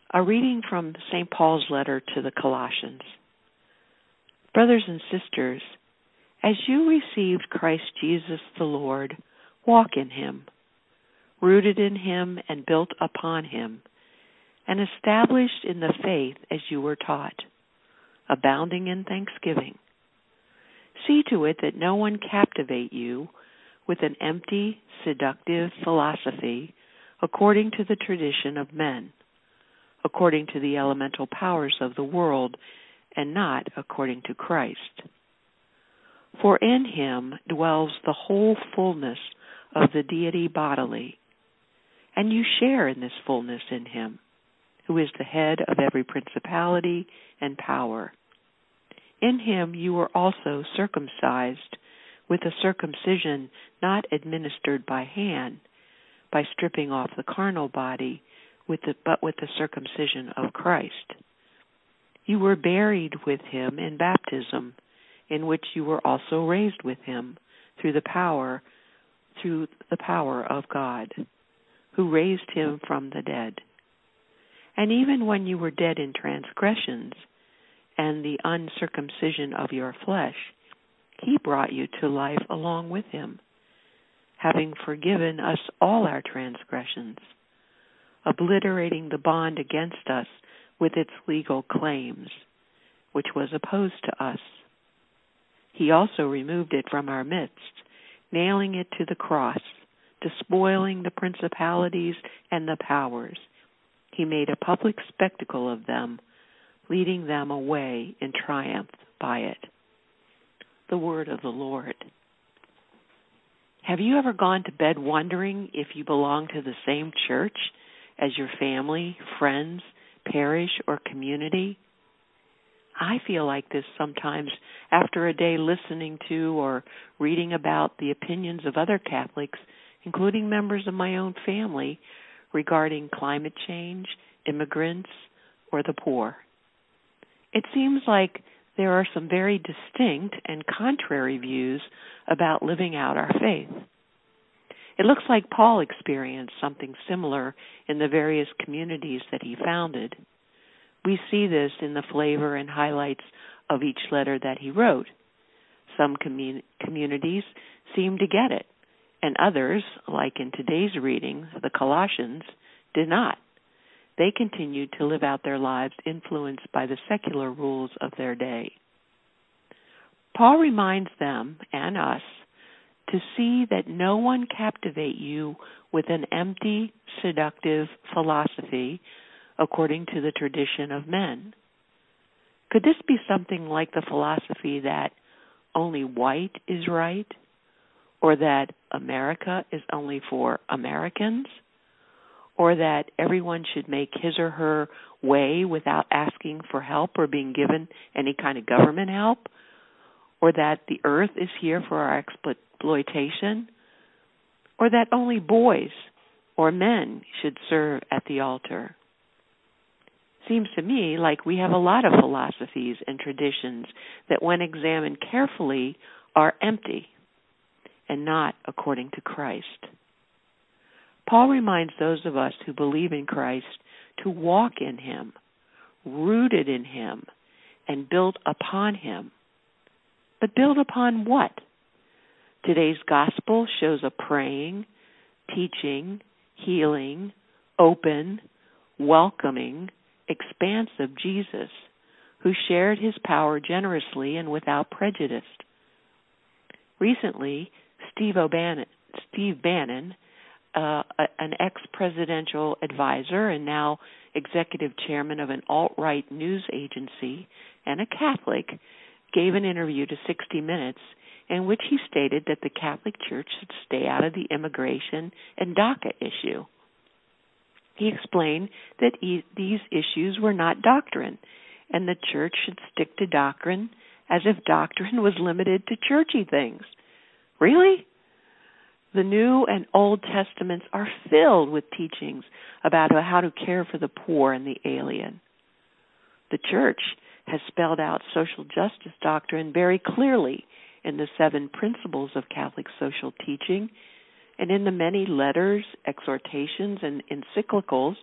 A reading from St. Paul's letter to the Colossians. Brothers and sisters, as you received Christ Jesus the Lord, walk in him, rooted in him and built upon him, and established in the faith as you were taught, abounding in thanksgiving. See to it that no one captivate you with an empty, seductive philosophy according to the tradition of men, according to the elemental powers of the world, and not according to Christ. For in him dwells the whole fullness of the deity bodily, and you share in this fullness in him, who is the head of every principality and power. In him you were also circumcised with a circumcision not administered by hand, by stripping off the carnal body, but with the circumcision of Christ. You were buried with him in baptism, in which you were also raised with him through the power of God, who raised him from the dead. And even when you were dead in transgressions and the uncircumcision of your flesh, he brought you to life along with him, having forgiven us all our transgressions, obliterating the bond against us with its legal claims, which was opposed to us. He also removed it from our midst, nailing it to the cross, despoiling the principalities and the powers. He made a public spectacle of them, leading them away in triumph by it. The word of the Lord. Have you ever gone to bed wondering if you belong to the same church as your family, friends, parish, or community? I feel like this sometimes after a day listening to or reading about the opinions of other Catholics, including members of my own family, regarding climate change, immigrants, or the poor. It seems like there are some very distinct and contrary views about living out our faith. It looks like Paul experienced something similar in the various communities that he founded. We see this in the flavor and highlights of each letter that he wrote. Some communities seem to get it, and others, like in today's reading, the Colossians, did not. They continued to live out their lives influenced by the secular rules of their day. Paul reminds them and us to see that no one captivate you with an empty, seductive philosophy according to the tradition of men. Could this be something like the philosophy that only white is right, or that America is only for Americans, or that everyone should make his or her way without asking for help or being given any kind of government help, or that the earth is here for our exploitation, or that only boys or men should serve at the altar? Seems to me like we have a lot of philosophies and traditions that, when examined carefully, are empty and not according to Christ. Paul reminds those of us who believe in Christ to walk in him, rooted in him, and built upon him. But build upon what? Today's gospel shows a praying, teaching, healing, open, welcoming, expansive Jesus who shared his power generously and without prejudice. Recently, Steve Bannon, an ex-presidential advisor and now executive chairman of an alt-right news agency and a Catholic, gave an interview to 60 Minutes in which he stated that the Catholic Church should stay out of the immigration and DACA issue. He explained that these issues were not doctrine, and the Church should stick to doctrine as if doctrine was limited to churchy things. Really? The New and Old Testaments are filled with teachings about how to care for the poor and the alien. The Church has spelled out social justice doctrine very clearly in the 7 principles of Catholic social teaching and in the many letters, exhortations, and encyclicals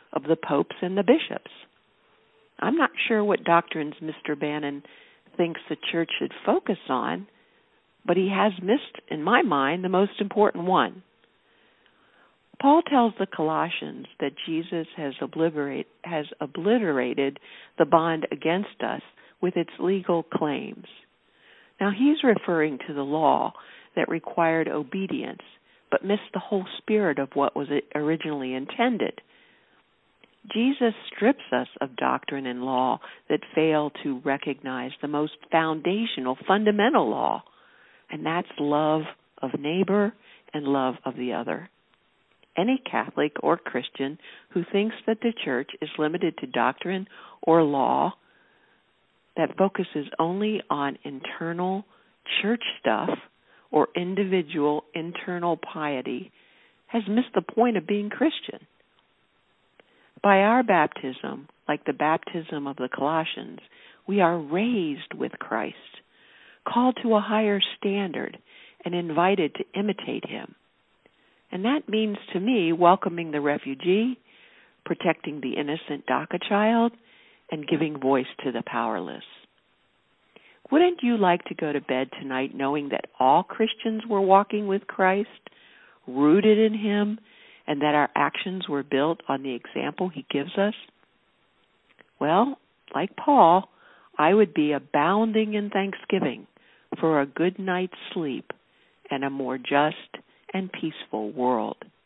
of the popes and the bishops. I'm not sure what doctrines Mr. Bannon thinks the church should focus on, but he has missed, in my mind, the most important one. Paul tells the Colossians that Jesus has obliterated the bond against us with its legal claims. Now, he's referring to the law that required obedience, but missed the whole spirit of what was originally intended. Jesus strips us of doctrine and law that fail to recognize the most foundational, fundamental law, and that's love of neighbor and love of the other. Any Catholic or Christian who thinks that the church is limited to doctrine or law that focuses only on internal church stuff or individual internal piety has missed the point of being Christian. By our baptism, like the baptism of the Colossians, we are raised with Christ, called to a higher standard, and invited to imitate him. And that means, to me, welcoming the refugee, protecting the innocent DACA child, and giving voice to the powerless. Wouldn't you like to go to bed tonight knowing that all Christians were walking with Christ, rooted in him, and that our actions were built on the example he gives us? Well, like Paul, I would be abounding in thanksgiving for a good night's sleep and a more just and peaceful world.